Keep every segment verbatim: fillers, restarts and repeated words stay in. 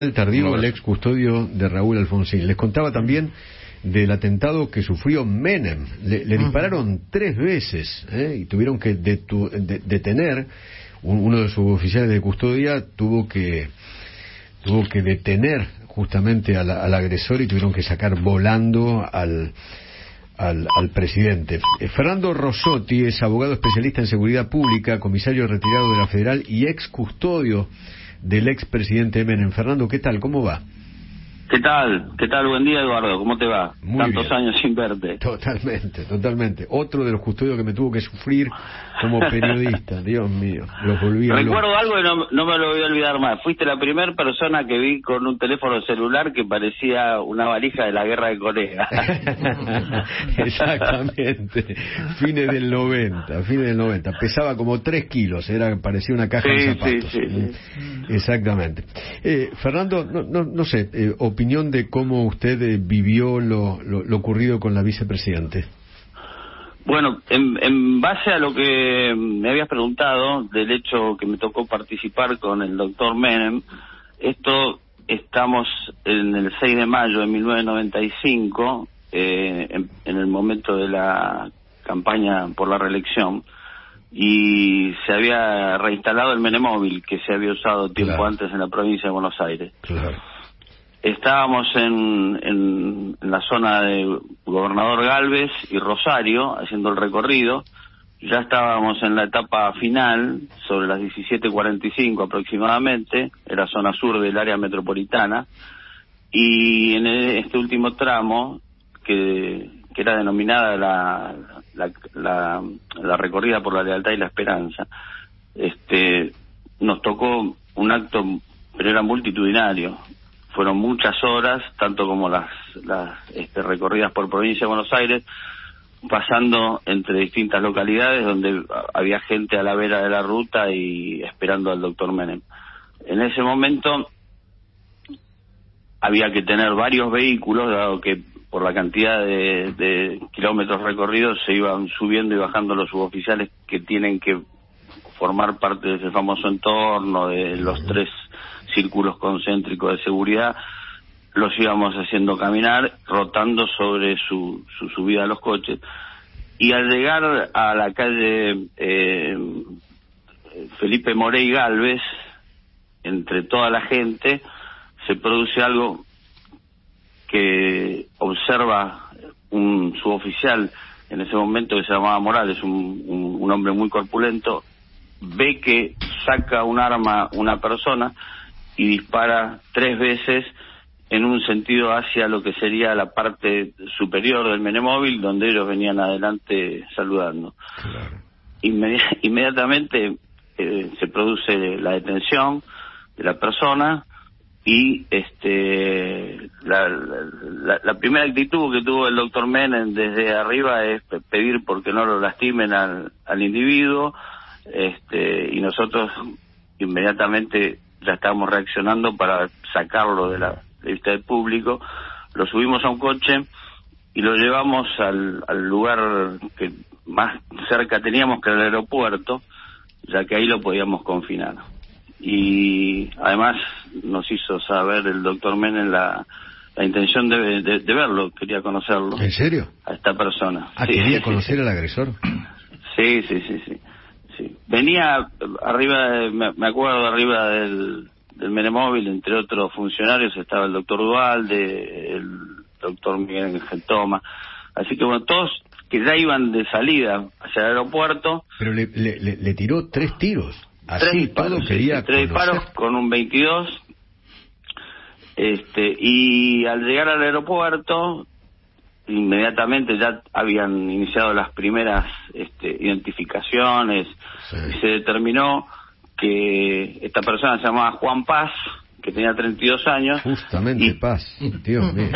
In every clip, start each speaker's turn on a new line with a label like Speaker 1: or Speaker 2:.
Speaker 1: El tardío, el ex custodio de Raúl Alfonsín. Les contaba también del atentado que sufrió Menem. Le, le dispararon tres veces ¿eh? y tuvieron que detu, de, detener. Uno de sus oficiales de custodia tuvo que tuvo que detener justamente al, al agresor y tuvieron que sacar volando al al, al presidente. Eh, Fernando Rossotti es abogado especialista en seguridad pública, comisario retirado de la Federal y ex custodio del expresidente Menem. Fernando, ¿qué tal? ¿Cómo va?
Speaker 2: ¿Qué tal? ¿Qué tal? Buen día, Eduardo. ¿Cómo te va?
Speaker 1: Muy
Speaker 2: Tantos
Speaker 1: bien.
Speaker 2: años sin verte.
Speaker 1: Totalmente, totalmente. Otro de los custodios que me tuvo que sufrir como periodista. Dios mío, los volví a
Speaker 2: Recuerdo algo y no, no me lo voy a olvidar más. Fuiste la primera persona que vi con un teléfono celular que parecía una valija de la guerra de Corea.
Speaker 1: Exactamente. Fines del noventa, fines del noventa. Pesaba como tres kilos, era parecía una caja
Speaker 2: sí,
Speaker 1: de zapatos.
Speaker 2: Sí, sí, sí.
Speaker 1: Exactamente. Eh, Fernando, no, no, no sé, eh, opinión de cómo usted eh, vivió lo, lo, lo ocurrido con la vicepresidente.
Speaker 2: Bueno, en, en base a lo que me habías preguntado del hecho que me tocó participar con el doctor Menem, esto estamos en el seis de mayo de mil novecientos noventa y cinco, eh, en, en el momento de la campaña por la reelección, y se había reinstalado el Menemóvil que se había usado tiempo claro. antes en la provincia de Buenos Aires.
Speaker 1: Claro.
Speaker 2: Estábamos en, en, en la zona de Gobernador Galvez y Rosario haciendo el recorrido. Ya estábamos en la etapa final, sobre las diecisiete cuarenta y cinco aproximadamente, era zona sur del área metropolitana, y en este último tramo, que, que era denominada la, la, la, la recorrida por la lealtad y la esperanza, este, nos tocó un acto, pero era multitudinario. Fueron muchas horas, tanto como las, las este, recorridas por provincia de Buenos Aires, pasando entre distintas localidades donde había gente a la vera de la ruta y esperando al doctor Menem. En ese momento había que tener varios vehículos, dado que por la cantidad de, de kilómetros recorridos se iban subiendo y bajando los suboficiales que tienen que formar parte de ese famoso entorno, de los tres círculos concéntricos de seguridad. Los íbamos haciendo caminar, rotando sobre su, su subida a los coches. Y al llegar a la calle eh, Felipe Morey Galvez, entre toda la gente, se produce algo que observa un suboficial en ese momento que se llamaba Morales, un, un, un hombre muy corpulento, ve que saca un arma una persona y dispara tres veces en un sentido hacia lo que sería la parte superior del Menemóvil, donde ellos venían adelante saludando. Claro. Inmedi- inmediatamente eh, se produce la detención de la persona y este la, la, la primera actitud que tuvo el doctor Menem desde arriba es pedir porque no lo lastimen al, al individuo, este y nosotros inmediatamente ya estábamos reaccionando para sacarlo de la de vista del público. Lo subimos a un coche y lo llevamos al, al lugar que más cerca teníamos, que era el aeropuerto, ya que ahí lo podíamos confinar. Y además nos hizo saber el doctor Menem la, la intención de, de, de verlo, quería conocerlo.
Speaker 1: ¿En serio?
Speaker 2: A esta persona.
Speaker 1: Ah,
Speaker 2: sí,
Speaker 1: ¿quería
Speaker 2: sí,
Speaker 1: conocer
Speaker 2: sí.
Speaker 1: al agresor?
Speaker 2: Sí, sí, sí, sí. sí. Venía arriba, de, me, me acuerdo, arriba del del Menemóvil, entre otros funcionarios, estaba el doctor Duvalde, el doctor Miguel Ángel Toma, así que bueno, todos que ya iban de salida hacia el aeropuerto.
Speaker 1: Pero le, le, le, le tiró tres tiros, así
Speaker 2: tres disparos,
Speaker 1: todo quería
Speaker 2: sí, tres
Speaker 1: conocer.
Speaker 2: disparos con un veintidós, este, y al llegar al aeropuerto, inmediatamente ya habían iniciado las primeras este, identificaciones, sí. Y se determinó que esta persona se llamaba Juan Paz, que tenía treinta y dos años.
Speaker 1: Justamente y... Paz, Dios mío.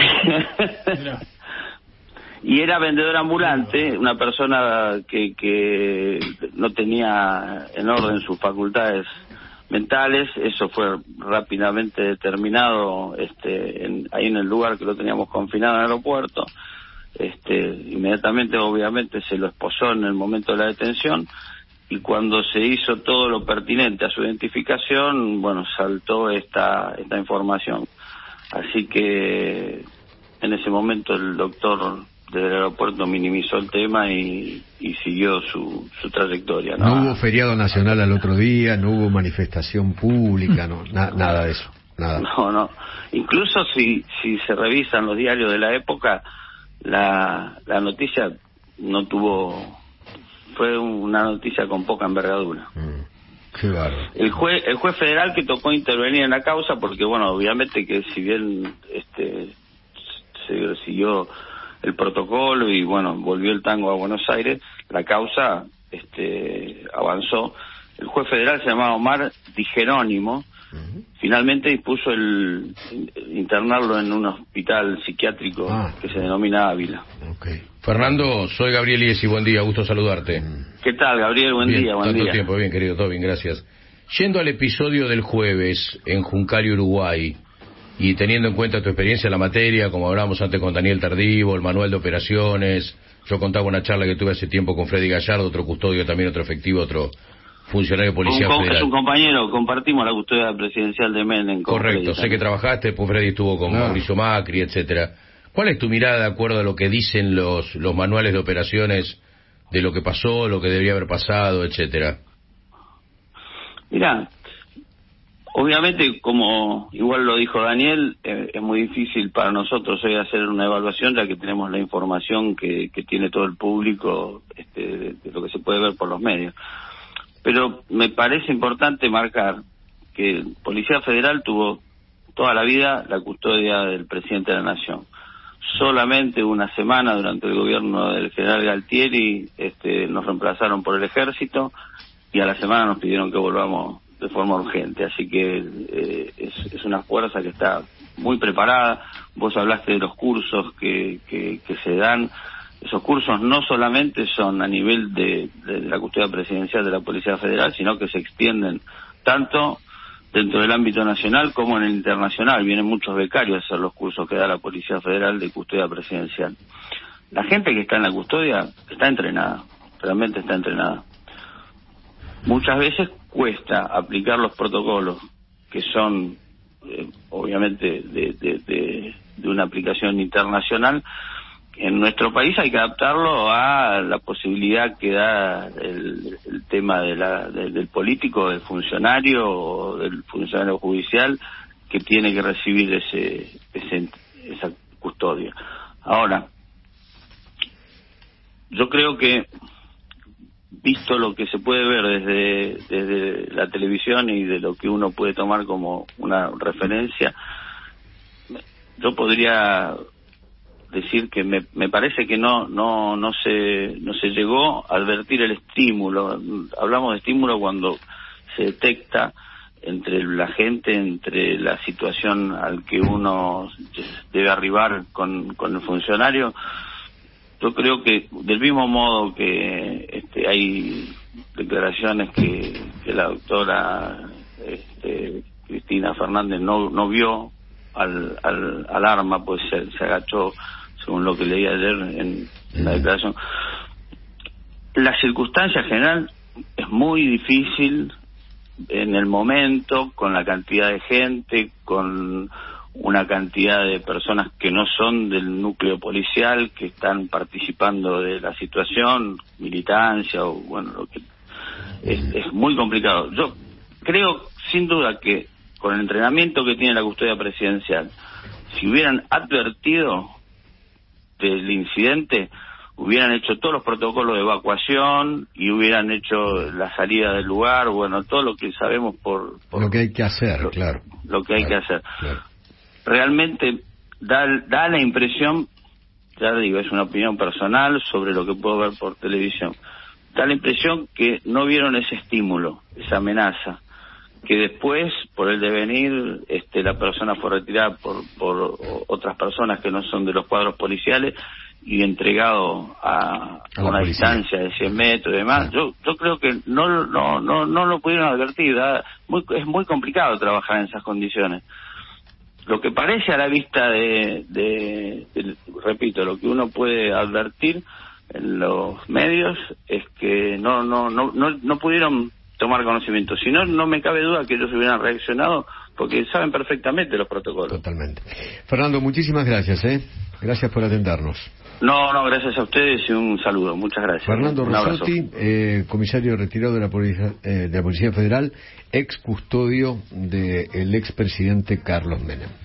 Speaker 2: Y era vendedor ambulante, una persona que, que no tenía en orden sus facultades mentales. Eso fue rápidamente determinado este, en, ahí en el lugar que lo teníamos confinado en el aeropuerto. Este, inmediatamente, obviamente, se lo esposó en el momento de la detención. y cuando se hizo todo lo pertinente a su identificación, bueno, saltó esta esta información. Así que en ese momento el doctor del aeropuerto minimizó el tema y, y siguió su, su trayectoria.
Speaker 1: ¿no? No hubo feriado nacional al otro día, no hubo manifestación pública, no na, nada de eso. Nada.
Speaker 2: No, no. Incluso si si se revisan los diarios de la época, la la noticia no tuvo, fue una noticia con poca envergadura.
Speaker 1: Mm, qué bárbaro.
Speaker 2: El juez el juez federal que tocó intervenir en la causa, porque bueno, obviamente que si bien este se siguió el protocolo y bueno, volvió el tango a Buenos Aires, la causa este avanzó. El juez federal se llamaba Omar Di Jerónimo. Uh-huh. Finalmente dispuso el internarlo en un hospital psiquiátrico ah, que se denomina Ávila.
Speaker 3: Okay. Fernando, soy Gabriel Iesi, buen día, gusto saludarte.
Speaker 2: ¿Qué tal, Gabriel? Buen
Speaker 3: bien,
Speaker 2: día, buen
Speaker 3: tanto
Speaker 2: día.
Speaker 3: tiempo, bien querido, todo bien, gracias. Yendo al episodio del jueves en Juncal, Uruguay, y teniendo en cuenta tu experiencia en la materia, como hablábamos antes con Daniel Tardivo, el manual de operaciones, yo contaba una charla que tuve hace tiempo con Freddy Gallardo, otro custodio también, otro efectivo, otro funcionario policial
Speaker 2: un,
Speaker 3: federal.
Speaker 2: Es un compañero, compartimos la custodia presidencial de Menem.
Speaker 3: Correcto, sé que trabajaste, pues Freddy estuvo con no. Mauricio Macri, etcétera. ¿Cuál es tu mirada de acuerdo a lo que dicen los los manuales de operaciones de lo que pasó, lo que debería haber pasado, etcétera?
Speaker 2: Mirá, obviamente, como igual lo dijo Daniel, eh, es muy difícil para nosotros hoy hacer una evaluación, ya que tenemos la información que, que tiene todo el público este, de, de lo que se puede ver por los medios. Pero me parece importante marcar que Policía Federal tuvo toda la vida la custodia del presidente de la Nación. Solamente una semana durante el gobierno del general Galtieri este, nos reemplazaron por el Ejército y a la semana nos pidieron que volvamos de forma urgente. Así que eh, es, es una fuerza que está muy preparada. Vos hablaste de los cursos que, que, que se dan. Esos cursos no solamente son a nivel de, de la custodia presidencial de la Policía Federal, sino que se extienden tanto dentro del ámbito nacional como en el internacional. Vienen muchos becarios a hacer los cursos que da la Policía Federal de custodia presidencial. La gente que está en la custodia está entrenada, realmente está entrenada. Muchas veces cuesta aplicar los protocolos que son, eh, obviamente, de, de, de, de una aplicación internacional. En nuestro país hay que adaptarlo a la posibilidad que da el, el tema de la, de, del político, del funcionario o del funcionario judicial que tiene que recibir ese, ese esa custodia. Ahora, yo creo que visto lo que se puede ver desde desde la televisión y de lo que uno puede tomar como una referencia, yo podría decir que me, me parece que no no no se no se llegó a advertir el estímulo. Hablamos de estímulo cuando se detecta entre la gente, entre la situación al que uno debe arribar con, con el funcionario. Yo creo que del mismo modo que este, hay declaraciones que, que la doctora este, Cristina Fernández no no vio al al, al arma, pues se, se agachó, según lo que leí ayer en, en la declaración. La circunstancia general es muy difícil en el momento, con la cantidad de gente, con una cantidad de personas que no son del núcleo policial, que están participando de la situación, militancia o bueno, lo que es, es muy complicado. Yo creo sin duda que con el entrenamiento que tiene la custodia presidencial, si hubieran advertido del incidente, hubieran hecho todos los protocolos de evacuación y hubieran hecho la salida del lugar, bueno, todo lo que sabemos por... por
Speaker 1: lo que hay que hacer,
Speaker 2: lo,
Speaker 1: claro.
Speaker 2: Lo que hay
Speaker 1: claro,
Speaker 2: que hacer.
Speaker 1: Claro.
Speaker 2: Realmente da, da la impresión, ya digo, es una opinión personal sobre lo que puedo ver por televisión, da la impresión que no vieron ese estímulo, esa amenaza, que después, por el devenir, este, la persona fue retirada por, por otras personas que no son de los cuadros policiales y entregado a, a una policía. Distancia de cien metros y demás. Yo yo creo que no no no no lo pudieron advertir. ¿Verdad? Muy, es muy complicado trabajar en esas condiciones. Lo que parece a la vista de, de, de, repito, lo que uno puede advertir, en los medios es que no no no no, no pudieron tomar conocimiento. Si no, no me cabe duda que ellos hubieran reaccionado, porque saben perfectamente los protocolos.
Speaker 1: Totalmente. Fernando, muchísimas gracias, ¿eh? Gracias por atendernos.
Speaker 2: No, no, gracias a ustedes y un saludo. Muchas gracias.
Speaker 1: Fernando Rossotti, eh, comisario retirado de la, Policía, eh, de la Policía Federal, ex custodio del expresidente Carlos Menem.